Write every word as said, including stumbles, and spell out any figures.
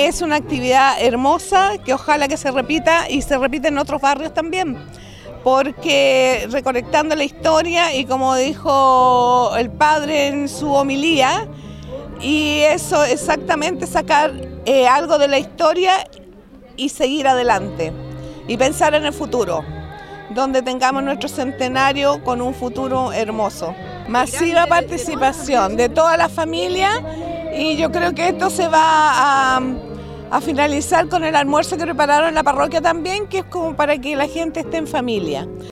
que es una actividad hermosa, que ojalá que se repita y se repita en otros barrios también, porque recolectando la historia y como dijo el padre en su homilía, y eso exactamente sacar eh, algo de la historia y seguir adelante y pensar en el futuro, donde tengamos nuestro centenario con un futuro hermoso. Masiva participación de toda la familia y yo creo que esto se va a, a finalizar con el almuerzo que prepararon en la parroquia también, que es como para que la gente esté en familia.